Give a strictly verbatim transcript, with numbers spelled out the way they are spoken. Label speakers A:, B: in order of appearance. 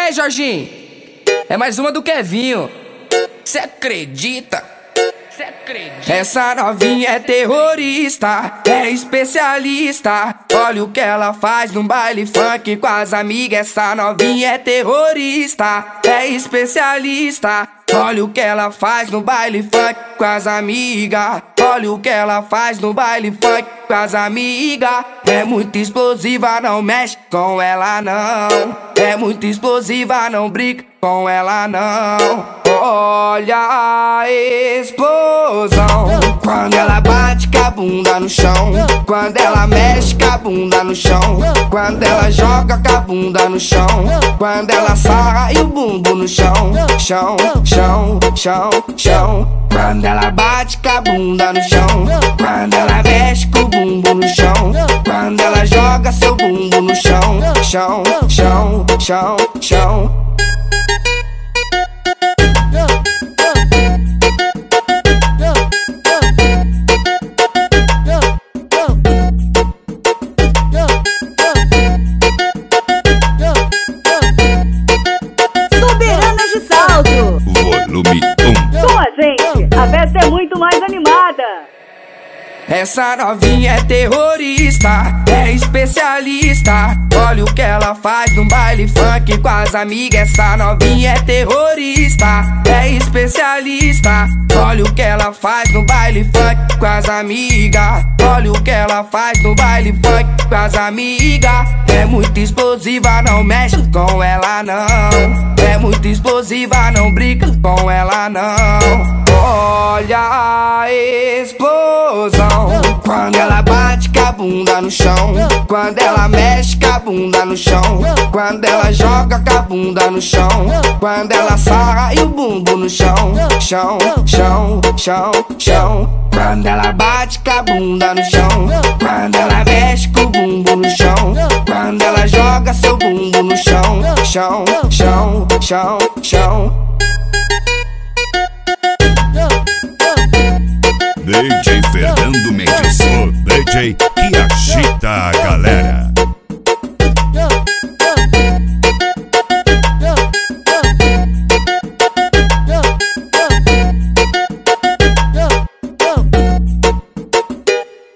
A: aí, Jorginho? É mais uma do Kevinho. Cê acredita? Cê acredita? Essa novinha é terrorista, é especialista. Olha o que ela faz no baile funk com as amigas. Essa novinha é terrorista, é especialista. Olha o que ela faz no baile funk com as amigas. Olha o que ela faz no baile funk com as amigas. É muito explosiva, não mexe com ela não. É muito explosiva, não brinca com ela não. Olha a explosão quando ela bate com a bunda no chão, quando ela mexe com a bunda no chão, quando ela joga com a bunda no chão, quando ela sarra e o bumbum no chão, chão, chão, chão, chão. Quando ela bate com a bunda no chão, quando ela mexe com o bumbum no chão, quando ela joga seu bumbum no chão, chão, chão, chão, chão.
B: Soberanas de Salto.
C: Volume um.
B: Com a gente, a festa é muito mais animada.
A: Essa novinha é terrorista, é especialista. Olha o que ela faz no baile funk com as amigas. Essa novinha é terrorista, é especialista. Olha o que ela faz no baile funk com as amigas. Olha o que ela faz no baile funk com as amigas. É muito explosiva, não mexe com ela não. É muito explosiva, não brinca com ela não. Olha a explosão quando ela bate com a bunda no chão, quando ela mexe com a bunda no chão, quando ela joga com a bunda no chão, quando ela sarra e o bumbum no chão, chão, chão, chão, chão. Quando ela bate com a bunda no chão, quando ela mexe com o bumbum no chão, quando ela joga seu bumbum no chão, chão, chão, chão, chão.
C: D J Fernando Mendes, o D J que agita a galera.